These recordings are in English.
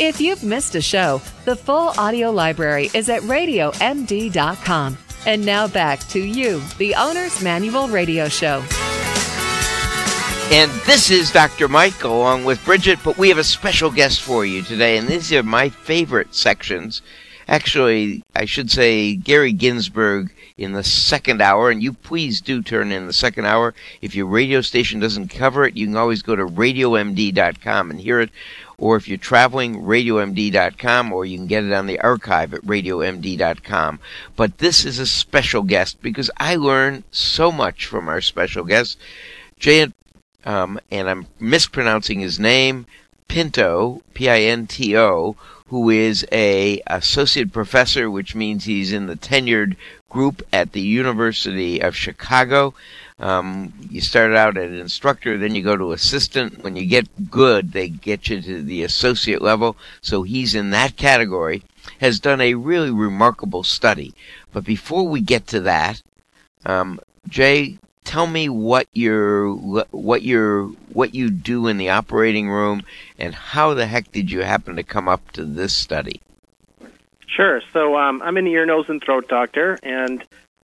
If you've missed a show, the full audio library is at RadioMD.com. And now back to you, the Owner's Manual Radio Show. And this is Dr. Mike along with Bridget, but we have a special guest for you today, and these are my favorite sections. Actually, I should say Gary Ginsberg in the second hour, and you please do turn in the second hour. If your radio station doesn't cover it, you can always go to RadioMD.com and hear it, or if you're traveling, RadioMD.com, or you can get it on the archive at RadioMD.com. But this is a special guest because I learn so much from our special guest, Jay, and I'm mispronouncing his name, Pinto, Pinto, who is a associate professor, which means he's in the tenured group at the University of Chicago. You started out as an instructor, then you go to assistant. When you get good, they get you to the associate level. So he's in that category, has done a really remarkable study. But before we get to that, Jay, tell me what you do in the operating room, and how the heck did you happen to come up to this study? Sure. So I'm an ear, nose, and throat doctor, and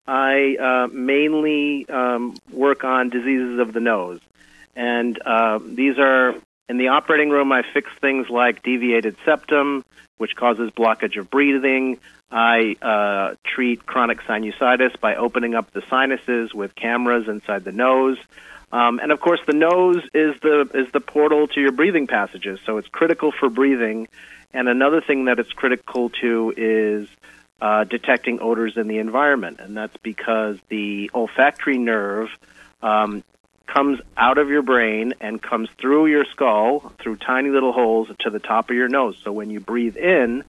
I mainly work on diseases of the nose. And these are, in the operating room, I fix things like deviated septum, which causes blockage of breathing. I treat chronic sinusitis by opening up the sinuses with cameras inside the nose. And of course, the nose is the portal to your breathing passages, so it's critical for breathing. And another thing that it's critical to is detecting odors in the environment, and that's because the olfactory nerve comes out of your brain and comes through your skull, through tiny little holes to the top of your nose. So when you breathe in,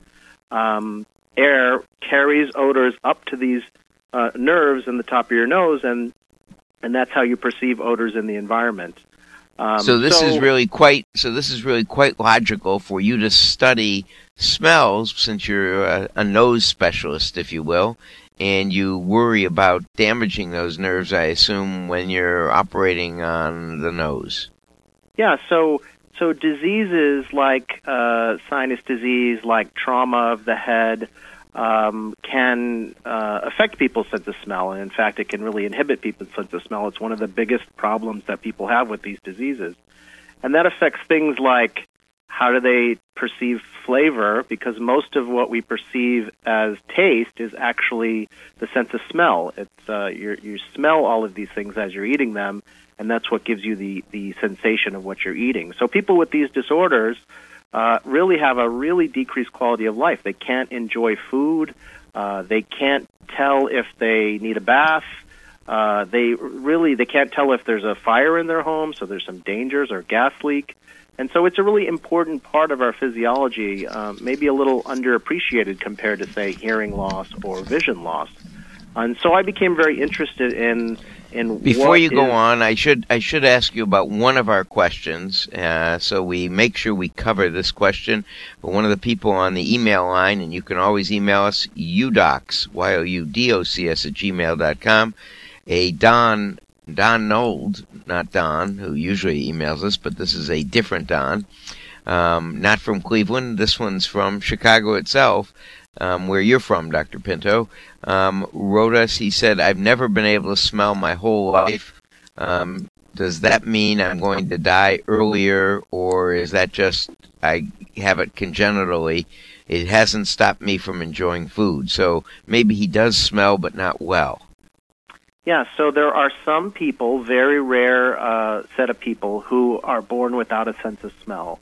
air carries odors up to these nerves in the top of your nose, and that's how you perceive odors in the environment. So this is really quite logical for you to study smells, since you're a nose specialist, if you will, and you worry about damaging those nerves, I assume, when you're operating on the nose. Yeah, so diseases like sinus disease, like trauma of the head, can affect people's sense of smell, and in fact, it can really inhibit people's sense of smell. It's one of the biggest problems that people have with these diseases, and that affects things like how do they perceive flavor, because most of what we perceive as taste is actually the sense of smell. It's you smell all of these things as you're eating them, and that's what gives you the sensation of what you're eating. So people with these disorders really have a really decreased quality of life. They can't enjoy food. They can't tell if they need a bath. They can't tell if there's a fire in their home, so there's some dangers or gas leak. And so it's a really important part of our physiology, maybe a little underappreciated compared to, say, hearing loss or vision loss. And so I became very interested in Before you go on, I should ask you about one of our questions, so we make sure we cover this question. But one of the people on the email line, and you can always email us, UDOCS, YOUDOCS @gmail.com. A Don Nold, not Don, who usually emails us, but this is a different Don, not from Cleveland. This one's from Chicago itself, where you're from, Dr. Pinto, wrote us. He said, I've never been able to smell my whole life. Does that mean I'm going to die earlier, or is that just I have it congenitally? It hasn't stopped me from enjoying food. So maybe he does smell, but not well. Yeah, so there are some people, very rare set of people, who are born without a sense of smell.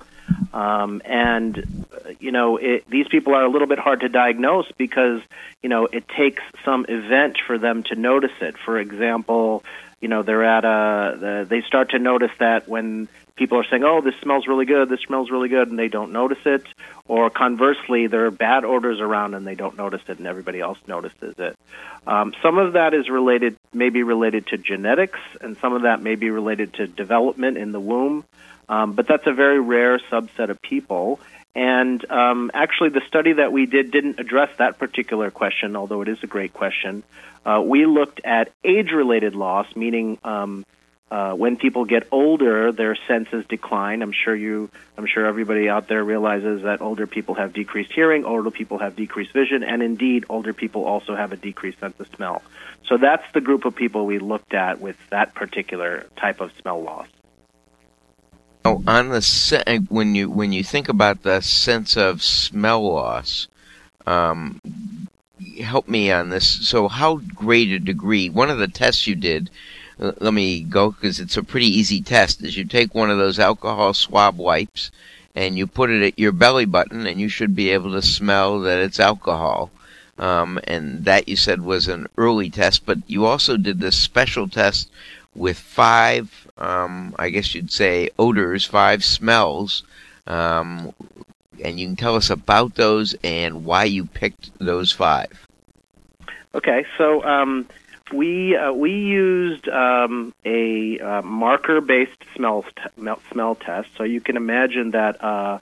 These people are a little bit hard to diagnose because, it takes some event for them to notice it. For example, they're they start to notice that when people are saying, oh, this smells really good, and they don't notice it. Or conversely, there are bad odors around and they don't notice it and everybody else notices it. Some of that is maybe related to genetics, and some of that may be related to development in the womb. But that's a very rare subset of people. And actually, the study that we did didn't address that particular question, although it is a great question. We looked at age-related loss, meaning when people get older, their senses decline. I'm sure everybody out there realizes that older people have decreased hearing, older people have decreased vision, and indeed, older people also have a decreased sense of smell. So that's the group of people we looked at with that particular type of smell loss. Oh, on the when you think about the sense of smell loss, help me on this. So, how great a degree? One of the tests you did. Let me go because it's a pretty easy test. Is you take one of those alcohol swab wipes and you put it at your belly button, and you should be able to smell that it's alcohol. And that you said was an early test, but you also did this special test with 5, I guess you'd say, odors, 5 smells. And you can tell us about those and why you picked those 5. Okay, so we used a marker-based smell test. So you can imagine that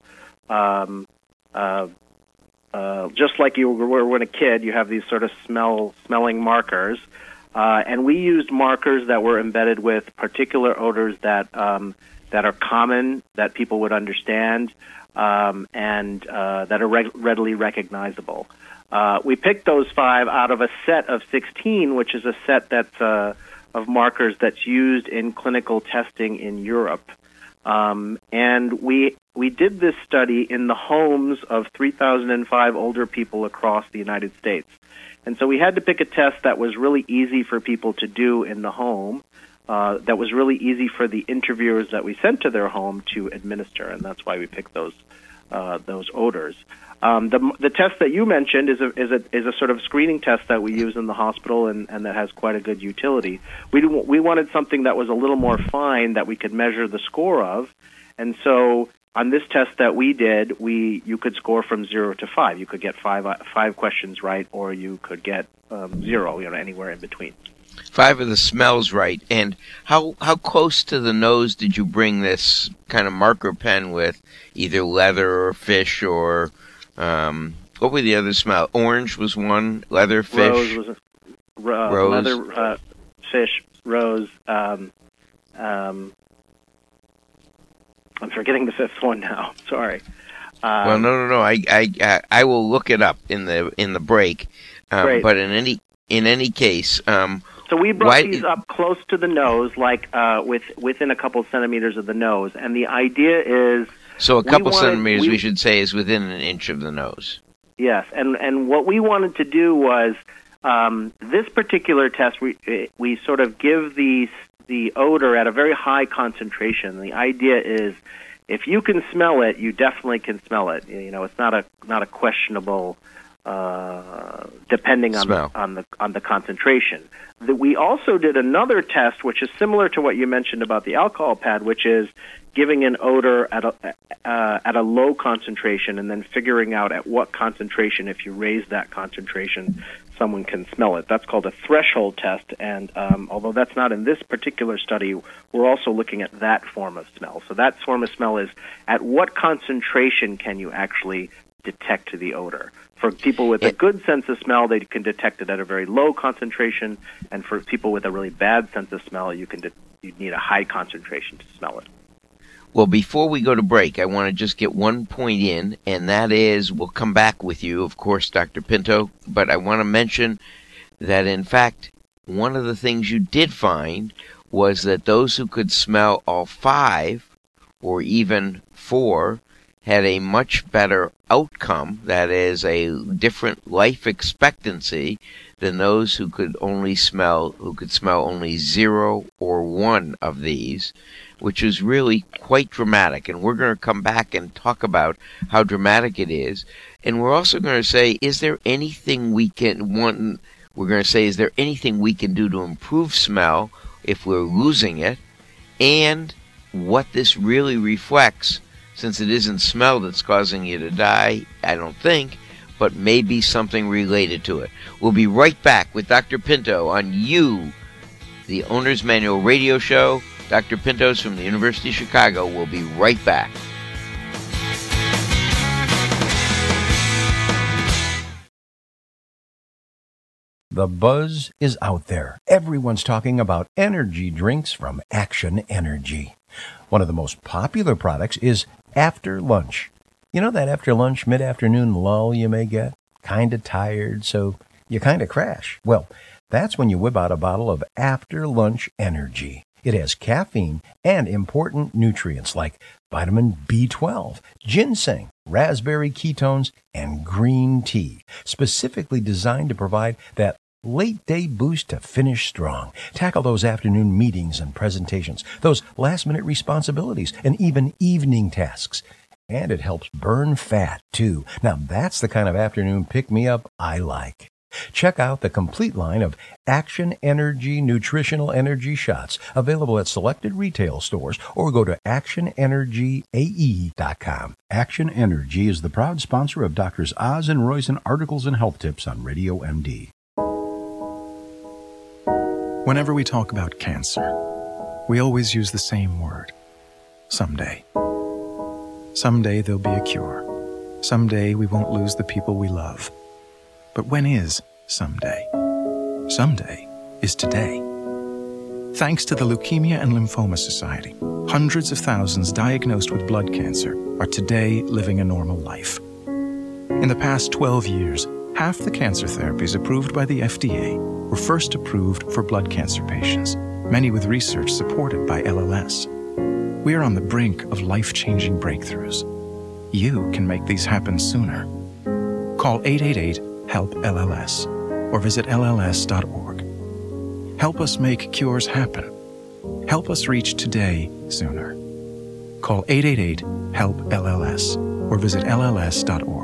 just like you were when a kid, you have these sort of smelling markers, and we used markers that were embedded with particular odors that are common, that people would understand, and that are readily recognizable. We picked those 5 out of a set of 16, which is a set that's of markers that's used in clinical testing in Europe. And we did this study in the homes of 3,005 older people across the United States. And so we had to pick a test that was really easy for people to do in the home, that was really easy for the interviewers that we sent to their home to administer, and that's why we picked those odors. The test that you mentioned is a sort of screening test that we use in the hospital and that has quite a good utility. We wanted something that was a little more fine that we could measure the score of, and so on this test that we did, you could score from 0 to 5. You could get 5 questions right, or you could get 0, anywhere in between. 5 of the smells right. And how close to the nose did you bring this kind of marker pen with, either leather or fish or what were the other smell? Orange was one, leather, fish. Rose was rose. Leather, fish, rose. I'm forgetting the 5th one now. Sorry. Well, no. I will look it up in the break. But in any case, so we brought these up close to the nose, like within a couple centimeters of the nose, and the idea is. So a couple centimeters, we should say, is within an inch of the nose. Yes, and what we wanted to do was this particular test. We sort of give the odor at a very high concentration. The idea is, if you can smell it, you definitely can smell it. It's not a questionable depending on the concentration. We also did another test, which is similar to what you mentioned about the alcohol pad, which is giving an odor at a low concentration and then figuring out at what concentration, if you raise that concentration, someone can smell it. That's called a threshold test, and although that's not in this particular study, we're also looking at that form of smell. So that form of smell is at what concentration can you actually detect the odor. For people with a good sense of smell, they can detect it at a very low concentration, and for people with a really bad sense of smell, you need a high concentration to smell it. Well, before we go to break, I want to just get one point in, and that is, we'll come back with you, of course, Dr. Pinto, but I want to mention that, in fact, one of the things you did find was that those who could smell all 5, or even 4, had a much better outcome, that is, a different life expectancy, than those who could smell only 0 or 1 of these, which is really quite dramatic. And we're going to come back and talk about how dramatic it is. And we're also going to say, is there anything we can do to improve smell if we're losing it, and what this really reflects, since it isn't smell that's causing you to die, I don't think, but maybe something related to it. We'll be right back with Dr. Pinto on You, the Owner's Manual radio show. Dr. Pinto's from the University of Chicago. We'll be right back. The buzz is out there. Everyone's talking about energy drinks from Action Energy. One of the most popular products is After Lunch. You know that after lunch, mid-afternoon lull you may get? Kinda tired, so you kinda crash. Well, that's when you whip out a bottle of After Lunch Energy. It has caffeine and important nutrients like vitamin B12, ginseng, raspberry ketones, and green tea, specifically designed to provide that late-day boost to finish strong. Tackle those afternoon meetings and presentations, those last-minute responsibilities, and even evening tasks. And it helps burn fat, too. Now, that's the kind of afternoon pick-me-up I like. Check out the complete line of Action Energy Nutritional Energy Shots, available at selected retail stores, or go to actionenergyae.com. Action Energy is the proud sponsor of Drs. Oz and Roizen Articles and Health Tips on Radio MD. Whenever we talk about cancer, we always use the same word: someday. Someday there'll be a cure. Someday we won't lose the people we love. But when is someday? Someday is today. Thanks to the Leukemia and Lymphoma Society, hundreds of thousands diagnosed with blood cancer are today living a normal life. In the past 12 years, half the cancer therapies approved by the FDA were first approved for blood cancer patients, many with research supported by LLS. We are on the brink of life-changing breakthroughs. You can make these happen sooner. Call 888-HELP-LLS or visit LLS.org. Help us make cures happen. Help us reach today sooner. Call 888-HELP-LLS or visit LLS.org.